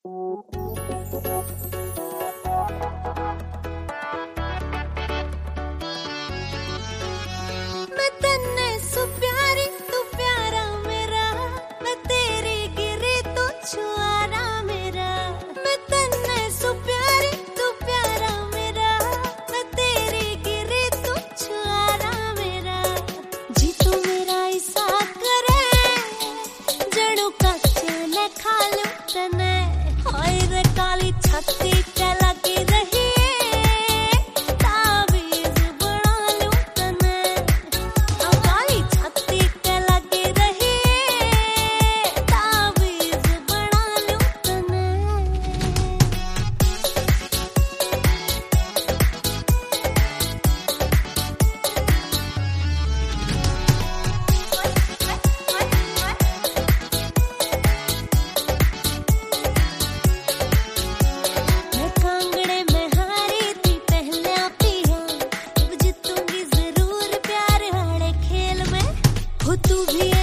मैं तन्ने सु प्यारी तू प्यारा मेरा, मैं तेरे गिरे तो छुआरा मेरा। मैं तन्ने सु प्यारी तू प्यारा मेरा, मैं तेरे गिरे तो छुआरा मेरा। जी तू मेरा ऐसा करे जड़ों का चने खा लूं तने। हाय रे काली छत्ती चला के रही तू भी